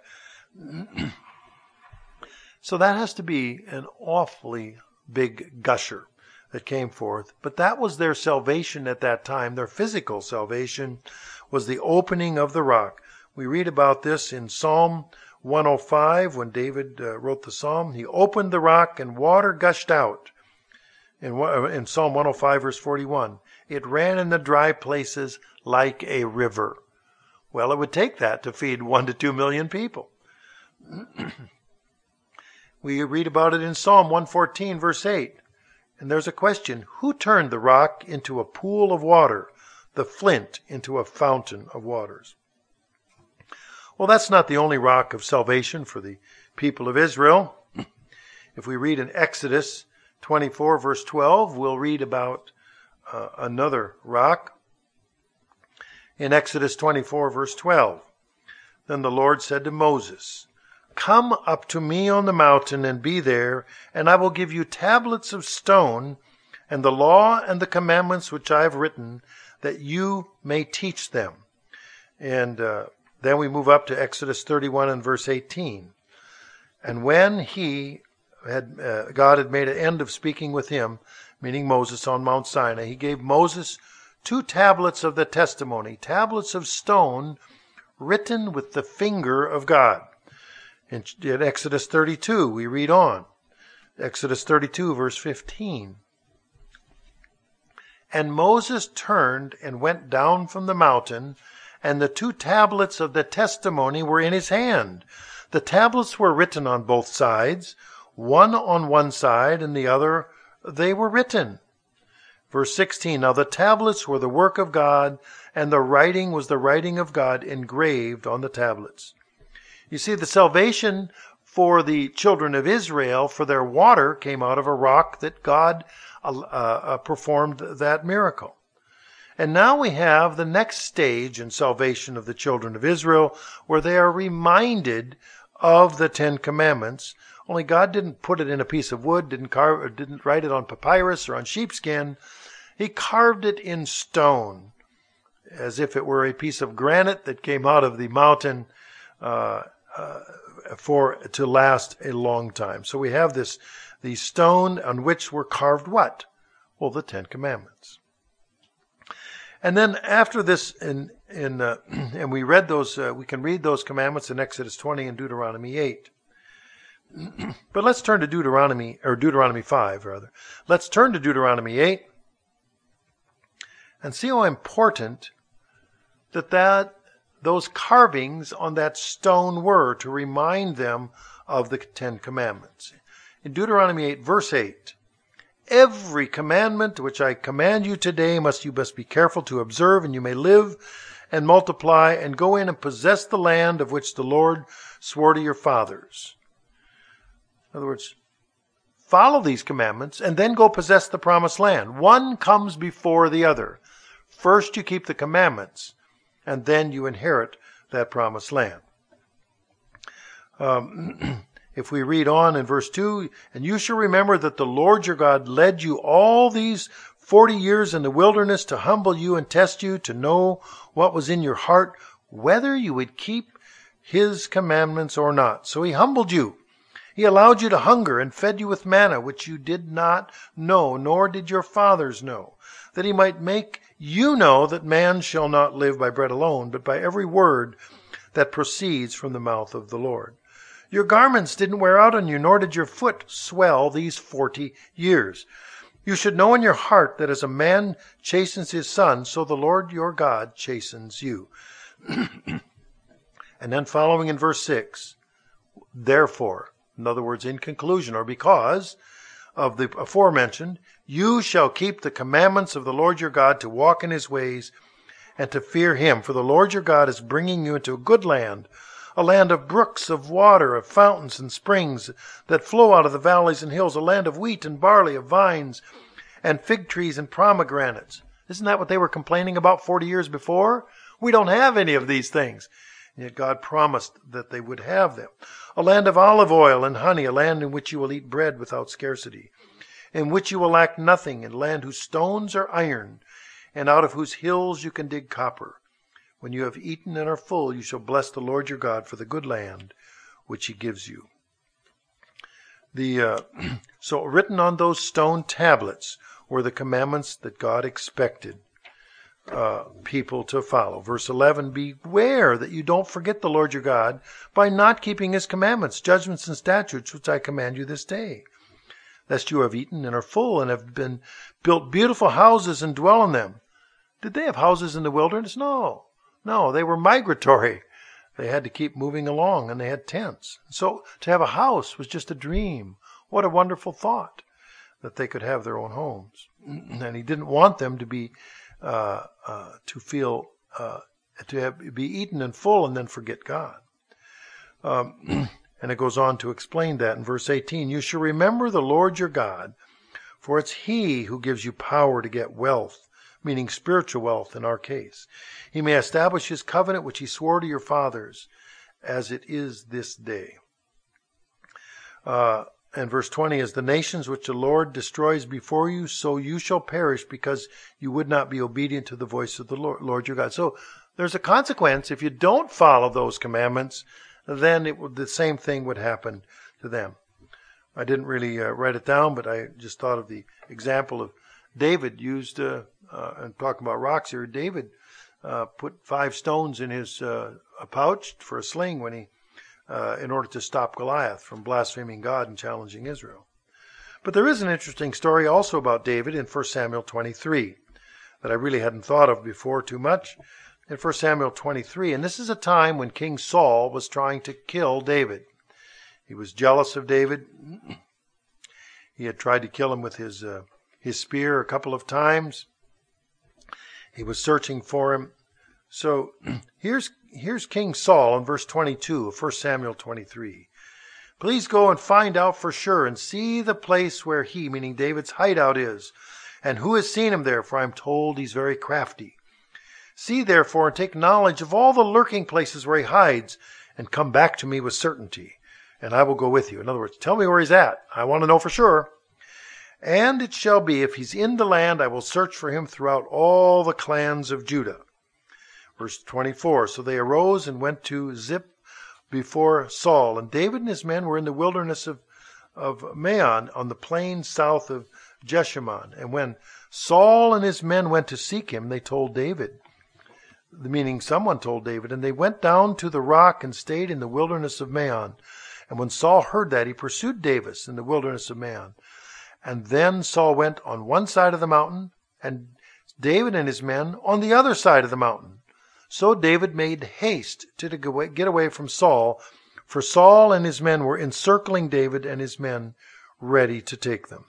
So that has to be an awfully big gusher that came forth. But that was their salvation at that time. Their physical salvation was the opening of the rock. We read about this in Psalm one oh five when David uh, wrote the psalm. He opened the rock and water gushed out. In, in Psalm one oh five verse forty-one, it ran in the dry places like a river. Well, it would take that to feed one to two million people. We read about it in Psalm one fourteen, verse eight. And there's a question, who turned the rock into a pool of water, the flint into a fountain of waters? Well, that's not the only rock of salvation for the people of Israel. If we read in Exodus twenty-four, verse twelve, we'll read about uh, another rock. In Exodus twenty-four, verse twelve, then the Lord said to Moses, "Come up to me on the mountain and be there, and I will give you tablets of stone and the law and the commandments which I have written, that you may teach them." And uh, then we move up to Exodus thirty-one and verse eighteen. And when he had, uh, God had made an end of speaking with him, meaning Moses, on Mount Sinai, he gave Moses two tablets of the testimony, tablets of stone written with the finger of God. In, in Exodus thirty-two, we read on. Exodus thirty-two, verse fifteen. And Moses turned and went down from the mountain, and the two tablets of the testimony were in his hand. The tablets were written on both sides, one on one side and the other they were written. Verse sixteen, now the tablets were the work of God, and the writing was the writing of God engraved on the tablets. You see, the salvation for the children of Israel, for their water, came out of a rock that God uh, uh, performed that miracle. And now we have the next stage in salvation of the children of Israel, where they are reminded of the Ten Commandments. Only God didn't put it in a piece of wood, didn't carve, or didn't write it on papyrus or on sheepskin. He carved it in stone, as if it were a piece of granite that came out of the mountain uh, uh, for to last a long time. So we have this, the stone on which were carved what? Well, the Ten Commandments. And then after this, in in uh, and we read those, uh, we can read those commandments in Exodus twenty and Deuteronomy eight. But let's turn to Deuteronomy, or Deuteronomy five, rather. Let's turn to Deuteronomy eight and see how important that, that those carvings on that stone were to remind them of the Ten Commandments. In Deuteronomy eight, verse eight, every commandment which I command you today must you must be careful to observe, and you may live and multiply and go in and possess the land of which the Lord swore to your fathers. In other words, follow these commandments and then go possess the promised land. One comes before the other. First you keep the commandments, and then you inherit that promised land. Um, if we read on in verse two, and you shall remember that the Lord your God led you all these forty years in the wilderness to humble you and test you, to know what was in your heart, whether you would keep his commandments or not. So he humbled you. He allowed you to hunger and fed you with manna, which you did not know, nor did your fathers know, that he might make you know that man shall not live by bread alone, but by every word that proceeds from the mouth of the Lord. Your garments didn't wear out on you, nor did your foot swell these forty years. You should know in your heart that as a man chastens his son, so the Lord your God chastens you. And then following in verse six, therefore, in other words, in conclusion, or because of the aforementioned, you shall keep the commandments of the Lord your God to walk in his ways and to fear him. For the Lord your God is bringing you into a good land, a land of brooks of water, of fountains and springs that flow out of the valleys and hills, a land of wheat and barley, of vines and fig trees and pomegranates. Isn't that what they were complaining about forty years before? We don't have any of these things. And yet God promised that they would have them. A land of olive oil and honey, a land in which you will eat bread without scarcity, in which you will lack nothing, a land whose stones are iron, and out of whose hills you can dig copper. When you have eaten and are full, you shall bless the Lord your God for the good land which he gives you. The uh, so written on those stone tablets were the commandments that God expected uh, people to follow. Verse eleven, beware that you don't forget the Lord your God by not keeping his commandments, judgments, and statutes, which I command you this day, lest you have eaten and are full and have been built beautiful houses and dwell in them. Did they have houses in the wilderness? No. No, they were migratory. They had to keep moving along, and they had tents. So to have a house was just a dream. What a wonderful thought. that they could have their own homes. And he didn't want them to be uh, uh, to feel uh, to have, be eaten and full and then forget God. Um, and it goes on to explain that in verse eighteen. You shall remember the Lord your God, for it's He who gives you power to get wealth, meaning spiritual wealth in our case. He may establish His covenant which He swore to your fathers, as it is this day. Uh, and verse twenty is, the nations which the Lord destroys before you, so you shall perish, because you would not be obedient to the voice of the Lord, Lord your God. So there's a consequence. If you don't follow those commandments, then it would, the same thing would happen to them. I didn't really uh, write it down, but I just thought of the example of David used, uh, uh, and talking about rocks here, David uh, put five stones in his uh, a pouch for a sling when he, uh, in order to stop Goliath from blaspheming God and challenging Israel. But there is an interesting story also about David in First Samuel twenty-three that I really hadn't thought of before too much. In First Samuel twenty-three, and this is a time when King Saul was trying to kill David. He was jealous of David. He had tried to kill him with his uh, his spear a couple of times. He was searching for him. So here's here's King Saul in verse twenty-two of First Samuel twenty-three. Please go and find out for sure and see the place where he, meaning David's hideout, is, and who has seen him there, for I am told he's very crafty. See, therefore, and take knowledge of all the lurking places where he hides, and come back to me with certainty, and I will go with you. In other words, tell me where he's at. I want to know for sure. And it shall be, if he's in the land, I will search for him throughout all the clans of Judah. Verse twenty-four, so they arose and went to Ziph before Saul, and David and his men were in the wilderness of, of Maon, on the plain south of Jeshimon. And when Saul and his men went to seek him, they told David, meaning someone told David, and they went down to the rock and stayed in the wilderness of Maon. And when Saul heard that, he pursued David in the wilderness of Maon. And then Saul went on one side of the mountain, and David and his men on the other side of the mountain. So David made haste to get away from Saul, for Saul and his men were encircling David and his men, ready to take them.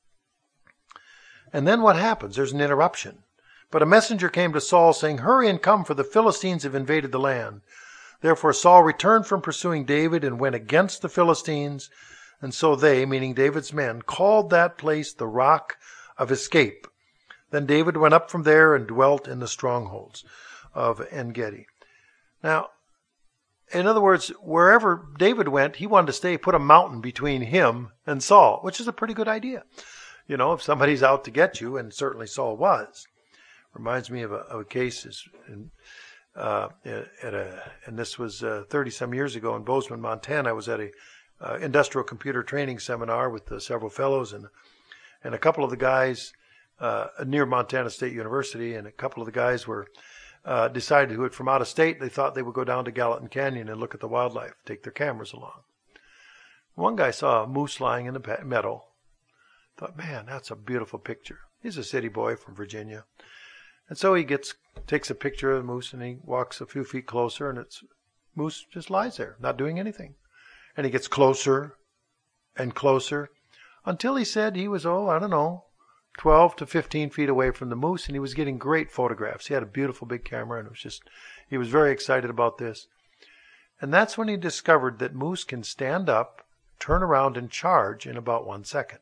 And then what happens? There's an interruption. But a messenger came to Saul, saying, hurry and come, for the Philistines have invaded the land. Therefore Saul returned from pursuing David and went against the Philistines. And so they, meaning David's men, called that place the Rock of Escape. Then David went up from there and dwelt in the strongholds of En-Gedi. Now, in other words, wherever David went, he wanted to stay, put a mountain between him and Saul, which is a pretty good idea. You know, if somebody's out to get you, and certainly Saul was. Reminds me of a, of a case, in, uh, at a, and this was uh, thirty some years ago in Bozeman, Montana. I was at a uh, industrial computer training seminar with uh, several fellows, and and a couple of the guys uh, near Montana State University, and a couple of the guys were uh, decided who had from out of state. They thought they would go down to Gallatin Canyon and look at the wildlife, take their cameras along. One guy saw a moose lying in the meadow. Thought, man, that's a beautiful picture. He's a city boy from Virginia. And so he gets, takes a picture of the moose, and he walks a few feet closer, and it's moose just lies there, not doing anything. And he gets closer and closer until he said he was, oh, I don't know, twelve to fifteen feet away from the moose, and he was getting great photographs. He had a beautiful big camera, and it was just, he was very excited about this. And that's when he discovered that moose can stand up, turn around, and charge in about one second.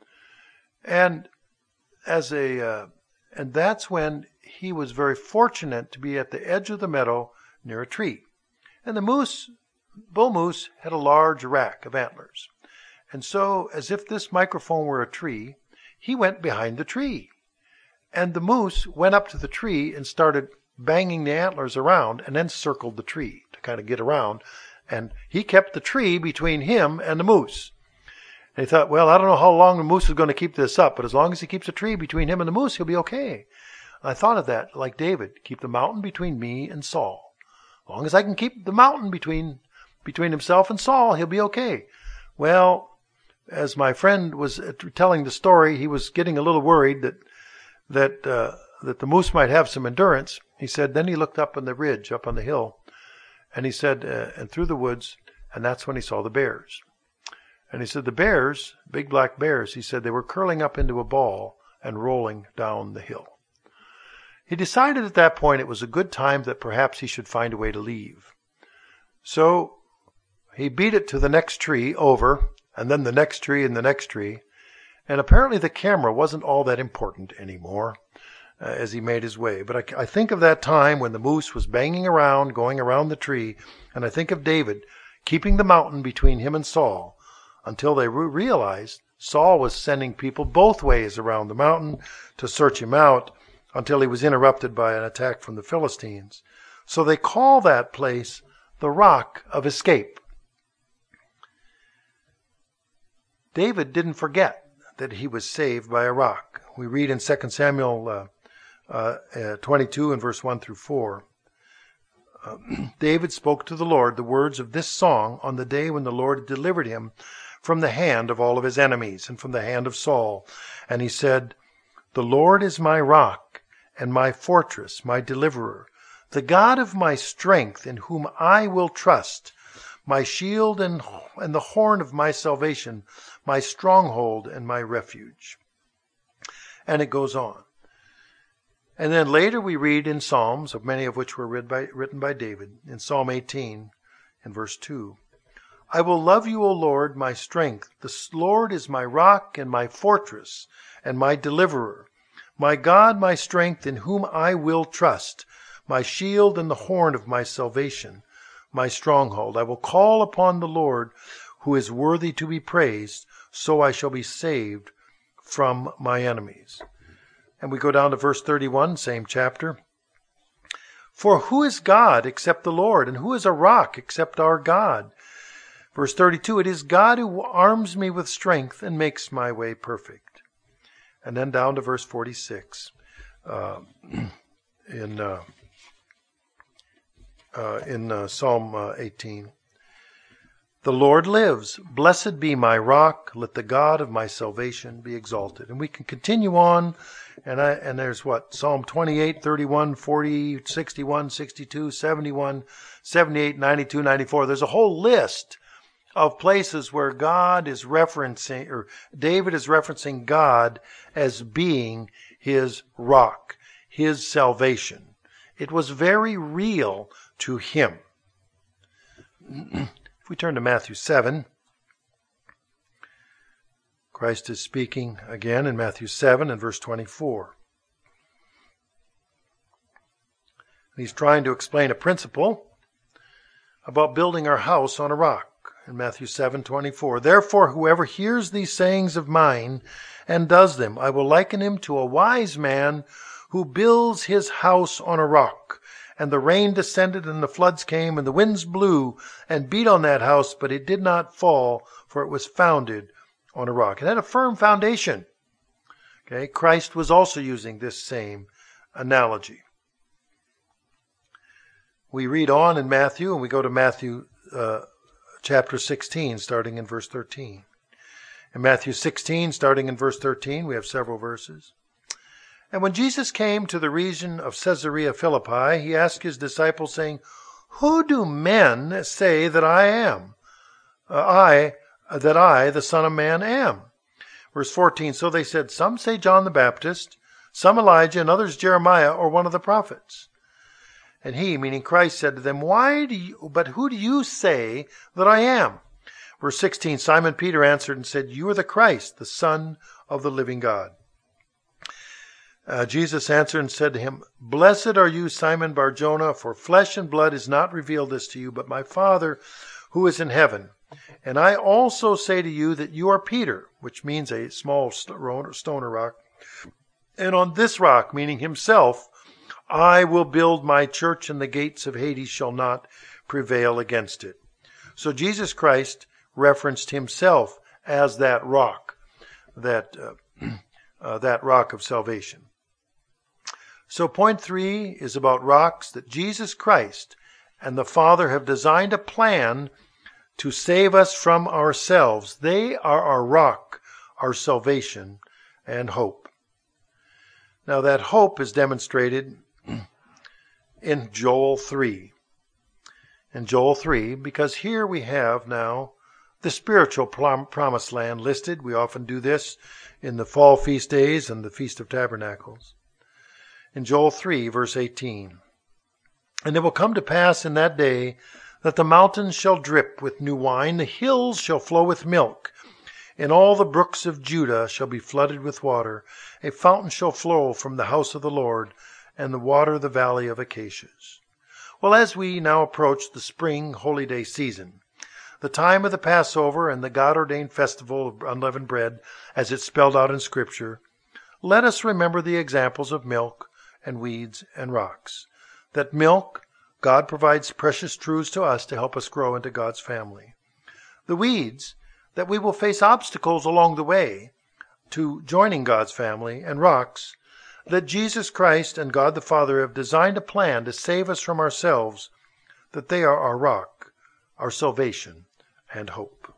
And as a, uh, and that's when he was very fortunate to be at the edge of the meadow near a tree. And the moose, bull moose, had a large rack of antlers. And so, as if this microphone were a tree, he went behind the tree. And the moose went up to the tree and started banging the antlers around, and then circled the tree to kind of get around. And he kept the tree between him and the moose. And he thought, well, I don't know how long the moose is going to keep this up, but as long as he keeps a tree between him and the moose, he'll be okay. And I thought of that, like David, keep the mountain between me and Saul. As long as I can keep the mountain between between himself and Saul, he'll be okay. Well, as my friend was telling the story, he was getting a little worried that that uh, that the moose might have some endurance. He said, then he looked up on the ridge, up on the hill, and he said, uh, and through the woods, and that's when he saw the bears. And he said the bears, big black bears, he said they were curling up into a ball and rolling down the hill. He decided at that point it was a good time that perhaps he should find a way to leave. So he beat it to the next tree over, and then the next tree and the next tree. And apparently the camera wasn't all that important anymore uh, as he made his way. But I, I think of that time when the moose was banging around, going around the tree, and I think of David keeping the mountain between him and Saul until they re- realized Saul was sending people both ways around the mountain to search him out until he was interrupted by an attack from the Philistines. So they call that place the Rock of Escape. David didn't forget that he was saved by a rock. We read in Second Samuel uh, uh, uh, twenty-two and verse one through four. Uh, David spoke to the Lord the words of this song on the day when the Lord had delivered him from the hand of all of his enemies and from the hand of Saul. And he said, "The Lord is my rock and my fortress, my deliverer, the God of my strength in whom I will trust, my shield and, and the horn of my salvation, my stronghold and my refuge." And it goes on. And then later we read in Psalms, of many of which were written by, written by David, in Psalm eighteen and verse two, "I will love you, O Lord, my strength. The Lord is my rock and my fortress and my deliverer, my God, my strength, in whom I will trust, my shield and the horn of my salvation, my stronghold. I will call upon the Lord, who is worthy to be praised, so I shall be saved from my enemies." And we go down to verse thirty-one, same chapter. "For who is God except the Lord, and who is a rock except our God?" Verse thirty-two, "It is God who arms me with strength and makes my way perfect." And then down to verse forty-six uh, in uh, uh, in uh, Psalm uh, eighteen. "The Lord lives. Blessed be my rock. Let the God of my salvation be exalted." And we can continue on. And I, and there's what? Psalm twenty-eight, thirty-one, forty, sixty-one, sixty-two, seventy-one, seventy-eight, ninety-two, ninety-four. There's a whole list of places where God is referencing, or David is referencing God as being his rock, his salvation. It was very real to him. If we turn to Matthew seven, Christ is speaking again in Matthew seven and verse twenty-four. He's trying to explain a principle about building our house on a rock. In Matthew seven twenty-four, "Therefore whoever hears these sayings of mine and does them, I will liken him to a wise man who builds his house on a rock. And the rain descended, and the floods came, and the winds blew and beat on that house, but it did not fall, for it was founded on a rock." It had a firm foundation. Okay, Christ was also using this same analogy. We read on in Matthew, and we go to Matthew uh, chapter sixteen, starting in verse thirteen. In Matthew sixteen, starting in verse thirteen, we have several verses. "And when Jesus came to the region of Caesarea Philippi, he asked his disciples, saying, Who do men say that I am? Uh, I, that I, the Son of Man, am?" Verse fourteen, "So they said, Some say John the Baptist, some Elijah, and others Jeremiah, or one of the prophets. And he," meaning Christ, "said to them, Why do you, but who do you say that I am?" Verse sixteen, "Simon Peter answered and said, You are the Christ, the Son of the living God." Uh, Jesus answered and said to him, "Blessed are you, Simon Bar-Jonah, for flesh and blood has not revealed this to you, but my Father who is in heaven. And I also say to you that you are Peter," which means a small stone or rock, "and on this rock," meaning himself, "I will build my church, and the gates of Hades shall not prevail against it." So Jesus Christ referenced himself as that rock, that uh, uh, that rock of salvation. So point three is about rocks that Jesus Christ and the Father have designed a plan to save us from ourselves. They are our rock, our salvation, and hope. Now that hope is demonstrated in Joel three. In Joel three, because here we have now the spiritual prom- promised land listed. We often do this in the fall feast days and the Feast of Tabernacles. In Joel three, verse eighteen, and it will come to pass in that day that the mountains shall drip with new wine, the hills shall flow with milk, and all the brooks of Judah shall be flooded with water. A fountain shall flow from the house of the Lord, and the water the valley of acacias. Well, as we now approach the spring holy day season, the time of the Passover and the God-ordained festival of unleavened bread, as it's spelled out in Scripture, let us remember the examples of milk and weeds and rocks. That milk, God provides precious truths to us to help us grow into God's family. The weeds, that we will face obstacles along the way to joining God's family, and rocks, that Jesus Christ and God the Father have designed a plan to save us from ourselves, that they are our rock, our salvation, and hope.